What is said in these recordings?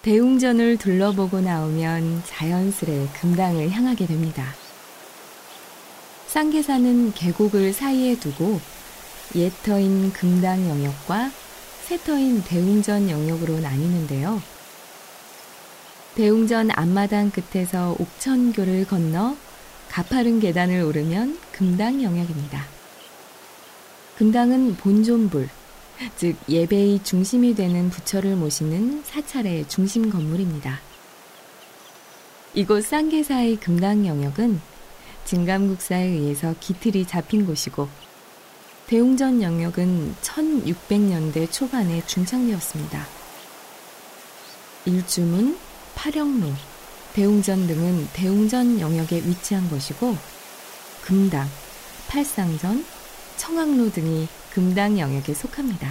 대웅전을 둘러보고 나오면 자연스레 금당을 향하게 됩니다. 쌍계사는 계곡을 사이에 두고 옛터인 금당 영역과 새터인 대웅전 영역으로 나뉘는데요. 대웅전 앞마당 끝에서 옥천교를 건너 가파른 계단을 오르면 금당 영역입니다. 금당은 본존불, 즉 예배의 중심이 되는 부처를 모시는 사찰의 중심 건물입니다. 이곳 쌍계사의 금당 영역은 진감국사에 의해서 기틀이 잡힌 곳이고 대웅전 영역은 1600년대 초반에 중창되었습니다. 일주문, 파령로, 대웅전 등은 대웅전 영역에 위치한 것이고 금당, 팔상전, 청학로 등이 금당 영역에 속합니다.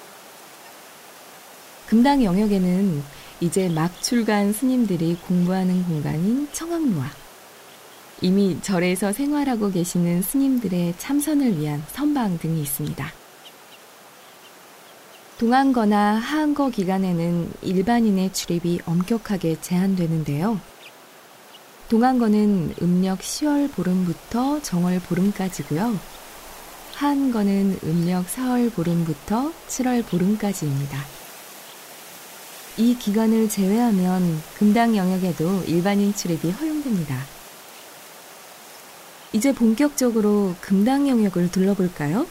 금당 영역에는 이제 막 출가한 스님들이 공부하는 공간인 청학로와 이미 절에서 생활하고 계시는 스님들의 참선을 위한 선방 등이 있습니다. 동안거나 하안거 기간에는 일반인의 출입이 엄격하게 제한되는데요. 동안거는 음력 10월 보름부터 정월 보름까지고요. 하안거는 음력 4월 보름부터 7월 보름까지입니다. 이 기간을 제외하면 금당 영역에도 일반인 출입이 허용됩니다. 이제 본격적으로 금당 영역을 둘러볼까요?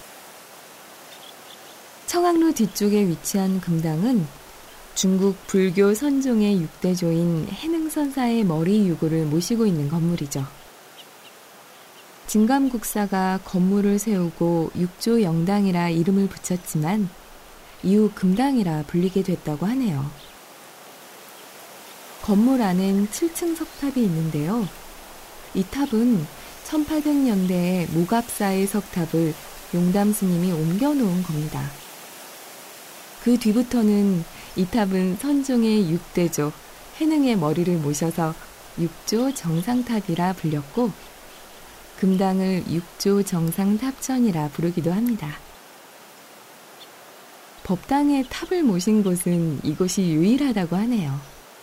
청학로 뒤쪽에 위치한 금당은 중국 불교 선종의 6대조인 해능선사의 머리 유고를 모시고 있는 건물이죠. 진감국사가 건물을 세우고 육조 영당이라 이름을 붙였지만 이후 금당이라 불리게 됐다고 하네요. 건물 안엔 7층 석탑이 있는데요. 이 탑은 1800년대에 모갑사의 석탑을 용담 스님이 옮겨놓은 겁니다. 그 뒤부터는 이 탑은 선종의 6대조 해능의 머리를 모셔서 육조 정상탑이라 불렸고 금당을 육조 정상탑전이라 부르기도 합니다. 법당에 탑을 모신 곳은 이곳이 유일하다고 하네요.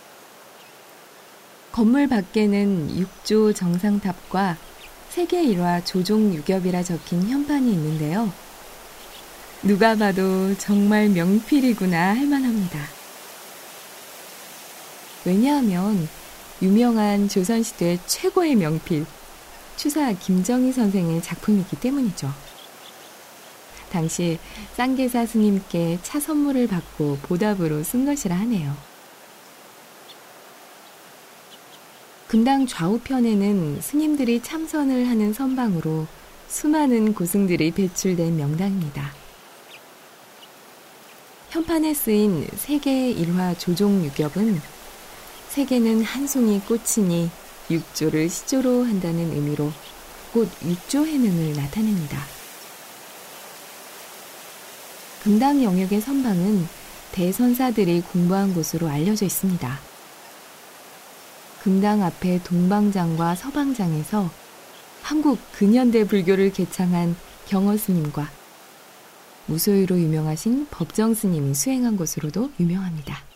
건물 밖에는 육조 정상탑과 세계 일화 조종 유ገብ이라 적힌 현판이 있는데요. 누가 봐도 정말 명필이구나 할 만합니다. 왜냐하면 유명한 조선시대 최고의 명필, 추사 김정희 선생의 작품이기 때문이죠. 당시 쌍계사 스님께 차 선물을 받고 보답으로 쓴 것이라 하네요. 금당 좌우편에는 스님들이 참선을 하는 선방으로 수많은 고승들이 배출된 명당입니다. 현판에 쓰인 세계의 일화 조종 유ገብ은 세계는 한 송이 꽃이니 육조를 시조로 한다는 의미로 꽃 육조 해능을 나타냅니다. 금당 영역의 선방은 대선사들이 공부한 곳으로 알려져 있습니다. 금당 앞에 동방장과 서방장에서 한국 근현대 불교를 개창한 경허스님과 무소유로 유명하신 법정스님이 수행한 곳으로도 유명합니다.